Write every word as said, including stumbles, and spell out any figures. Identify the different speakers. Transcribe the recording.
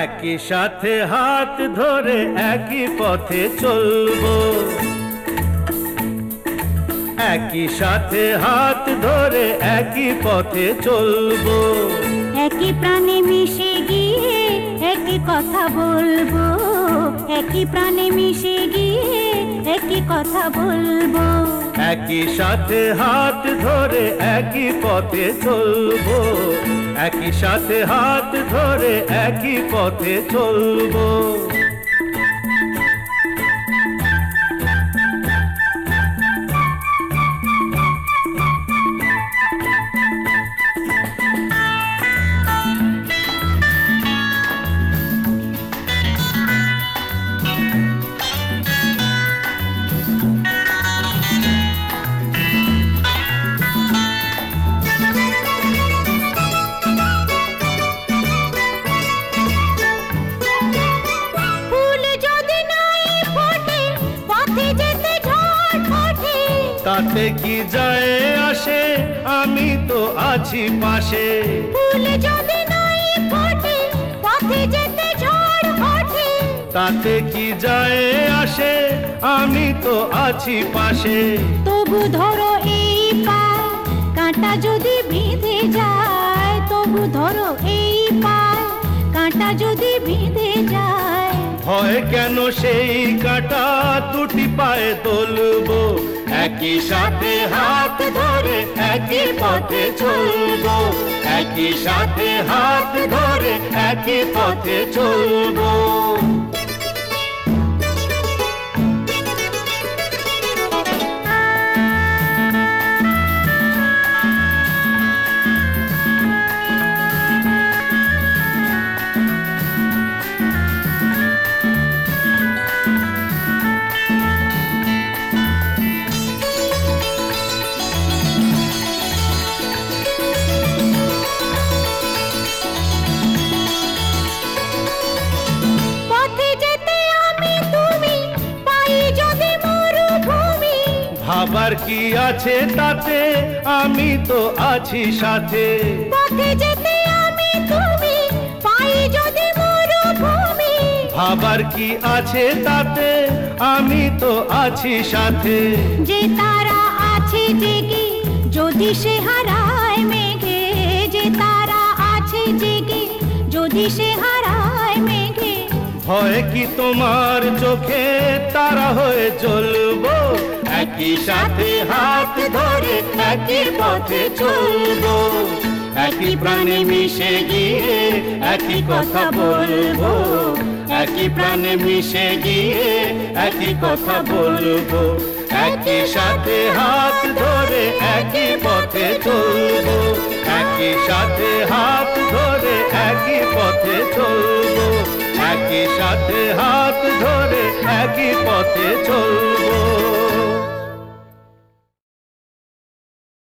Speaker 1: একই সাথে হাত ধরে একই পথে চলবো, একই সাথে হাত ধরে একই পথে চলবো।
Speaker 2: একই প্রাণে মিশে গিয়ে একই কথা বলবো, একই প্রাণে মিশে গিয়ে একই কথা বলবো।
Speaker 1: একই সাথে হাত ধরে একই পথে চলবো, একই সাথে হাত ধরে একই পথে চলবো। তাতে কি যায় আসে, আমি তো আছি পাশে।
Speaker 2: ফুল যদি নাই ফোটে পথে যেতে ঝড় ওঠে।
Speaker 1: তাতে কি যায় আসে, আমি তো আছি পাশে।
Speaker 2: তবু ধরো এই পায়, কাঁটা যদি বিঁধে যায়। তবু ধরো এই পায়, কাঁটা যদি বিঁধে যায়।
Speaker 1: ভয় কেন সেই কাঁটা দুটি পায়ে তুলবো, একই সাথে হাত ধরে একই পথে চলবো, একই সাথে হাত ধরে একই পথে চলবো। ভাবার কি আছে তাতে, আমি তো আছি সাথে।
Speaker 2: পথে যেতে আমি তুমি পাই যদি মরুভূমি।
Speaker 1: ভাবার কি আছে তাতে, আমি তো আছি সাথে।
Speaker 2: যে তারা আছে জেগে যদি সে হারায় মেঘে, যে তারা আছে জেগে যদি সে হারায় মেঘে।
Speaker 1: ভয় কি তোমার চোখে তারা হয়ে জ্বলবো, একই সাথে হাত ধরে একই পথে চলবো। একই প্রাণে মিশে গিয়ে একই কথা বলবো, একই প্রাণে মিশে গিয়ে একই কথা বলবো। একই সাথে হাত ধরে একই পথে চলবো, একই সাথে হাত ধরে একই পথে চলবো, একই সাথে হাত ধরে একই পথে চলবো।